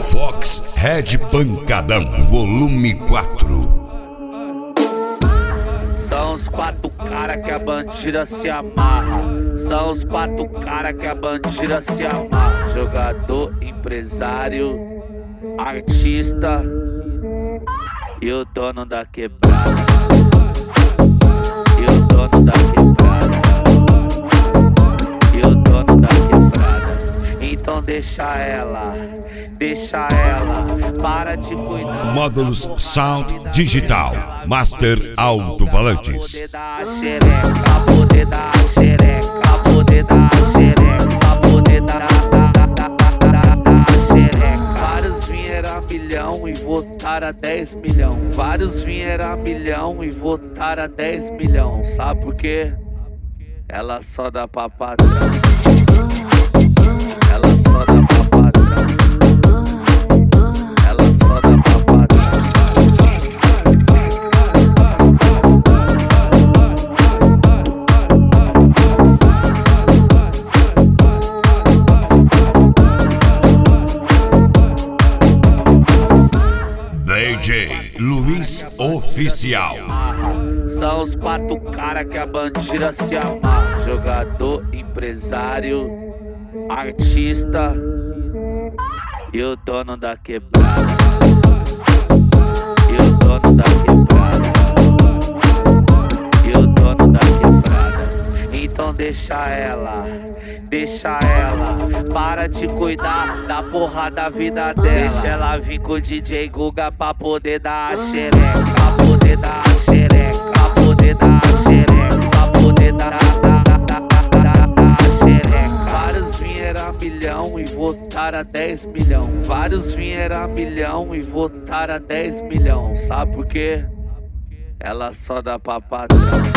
Fox Red Pancadão, volume 4. São os 4 cara que a bandida se amarra. São os 4 cara que a bandida se amarra. Jogador, empresário, artista e o dono da quebrada. E o dono da quebrada. E o dono da quebrada. Então deixa ela, para de cuidar. Módulos Sound Digital, Master Alto-Falantes. Poder dar xereca, poder dar xereca, poder dar xereca, poder dar xereca. Vários vieram a milhão e votaram a 10 milhão. Vários vieram a milhão e votaram a 10 milhão. Sabe por quê? Ela só dá pra patrão. Ela só dá pra patrão. Ela só dá pra patrão. DJ Luiz Oficial. São os 4 cara que a bandida se amarra. Jogador, empresário, artista e o dono da quebrada. E o dono da quebrada. E o dono da quebrada. Então deixa ela, para de cuidar da porra da vida dela. Deixa ela vir com o DJ Guga pra poder dar a xereca, poder dar a xereca, poder dar a xereca, poder dar a xereca. Vários vieram a milhão e votaram a 10 milhão. Vários vieram a milhão e votaram a 10 milhão. Sabe por quê? Ela só dá pra patrão.